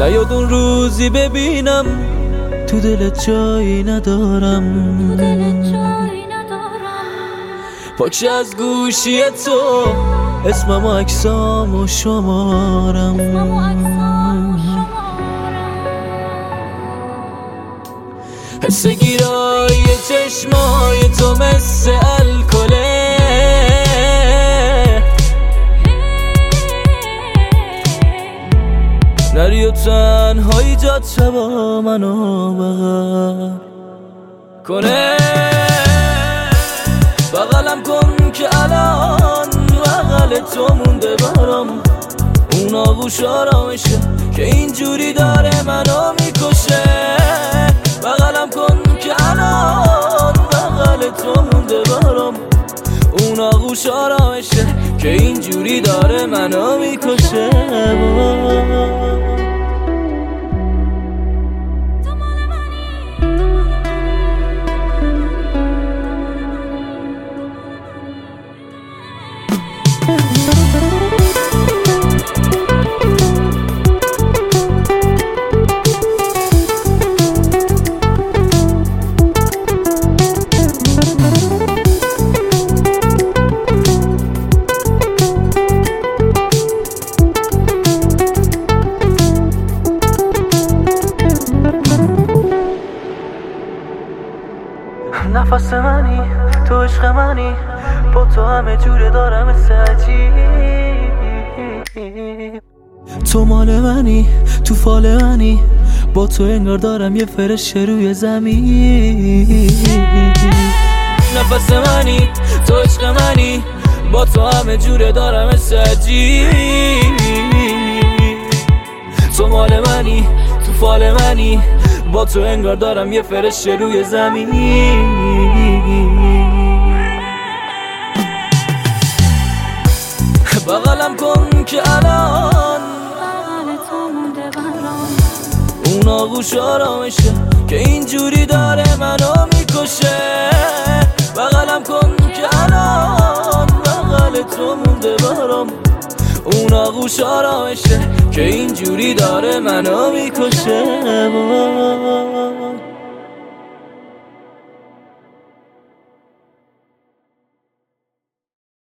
نیاد اون روزی ببینم تو دلت جایی ندارم، پاکش از گوشی تو اسمم و عکسام و شمارم. حس گیرای چشمای تو مثل الکله، نری و تنهایی جاد شبا منو بغل کنه. بغلم کن که الان بغل تو مونده برام اون آغوش آرامشه که اینجوری داره منو میکشه. بغلم کن که الان بغل تو مونده برام اون آغوش آرامشه که اینجوری داره منو میکشه. نفس منی تو عشق منی، با تو همه جوره دارم عجیب. تو مال منی تو فال منی، با تو انگار دارم یه فرش روی زمین. نفس منی تو عشق منی، با تو همه جوره دارم عجیب. تو مال منی تو فال منی، با تو انگار دارم یه فرش روی زمین. بغلم کن که الان بغل تو مونده برام اون آغوش آرامشه که اینجوری داره منو میکشه. بغلم کن که الان بغل تو مونده برام اون آغوش آرامشه که اینجوری داره منو میکشه.